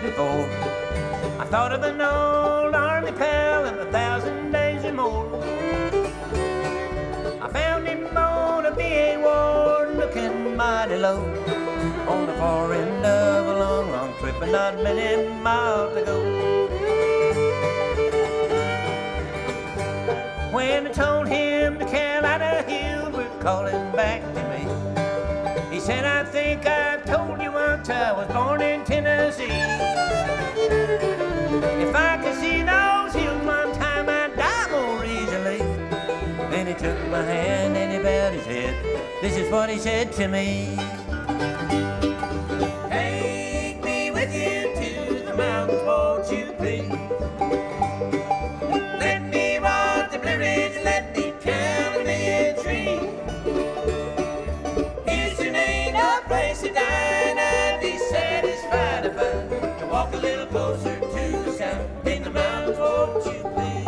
before. I thought of an old army pal of 1,000 days or more. I found him on a VA ward looking mighty low, on the far end of a long, long trip and not many miles to go. When I told him the Carolina Hills were calling back to me, he said, I think I've told you once I was born in Tennessee. If I could see those hills one time, I'd die more easily. Then he took my hand and he bowed his head. This is what he said to me. Take me with you to the mountains, won't you please? Let me walk the Blue Ridge, let me count a million trees. Houston ain't no place to die, and I'd be satisfied if I could walk a little closer to the south. In the mountains, won't you please?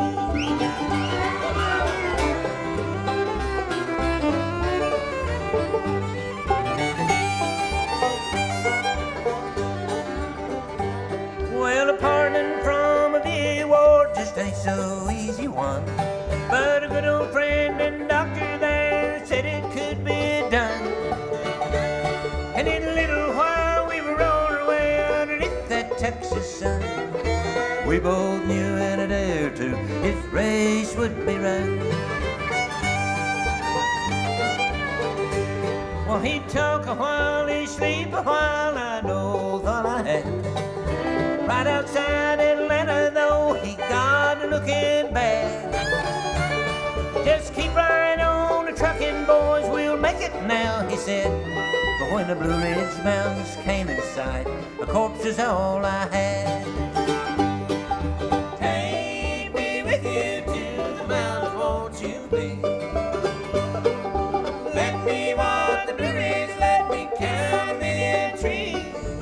Well, a pardon from a VA ward just ain't so easy one, but a good old friend and doctor there said it could be done. And in a little while we were on our way underneath that Texas sun. We both knew in a day or two his race would be run. Well, he'd talk a while, he'd sleep a while, I know thought I had. Right outside Atlanta, though, he got looking bad. Just keep right on the trucking, boys, we'll make it now, he said. But when the Blue Ridge Mountains came in sight, a corpse is all I had. Take me with you to the mountains, won't you please? Let me walk the Blue Ridge, let me count a million trees.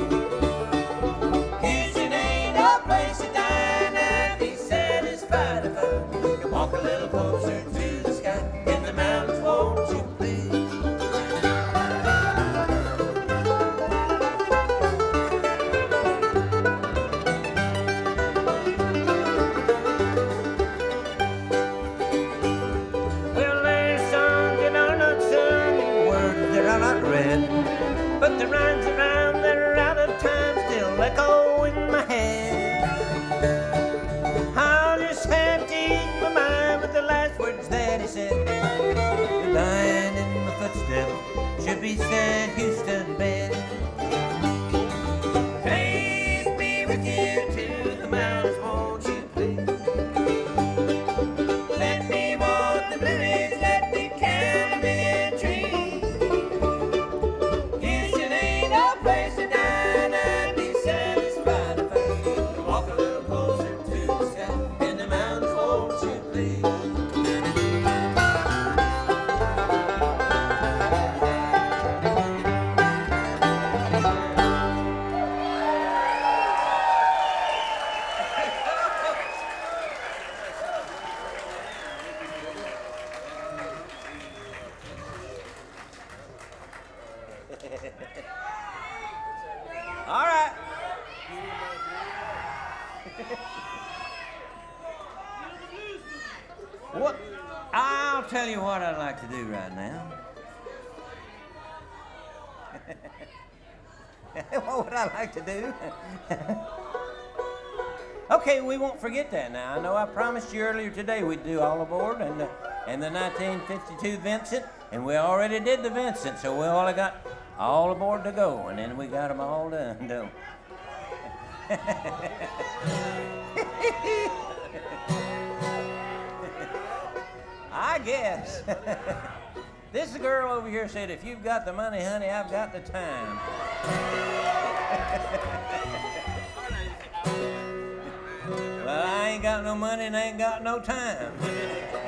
Houston ain't no place to die, and I'd be satisfied if I could walk a little closer to the sky. In the mountains, won't you please? Well, there's songs that are not sung and words that are not read, but the rhymes around that are out of time still echo in my head. I'll just have to ease my mind with the last words that he said. The line in my footsteps should be said, Houston bed. Take me with you to the mountains, won't you please? Let me walk the Blue Ridge, let me count a million trees. Houston ain't no place to die, and I'd be satisfied if I could walk a little closer to the sky. In the mountains, won't you please? All right. What? I'll tell you what I'd like to do right now. What would I like to do? Okay, we won't forget that now. I know I promised you earlier today we'd do All Aboard and the 1952 Vincent, and we already did the Vincent, so we only got All Aboard to go, and then we got them all done, don't we? I guess. This girl over here said, if you've got the money, honey, I've got the time. Well, I ain't got no money and I ain't got no time.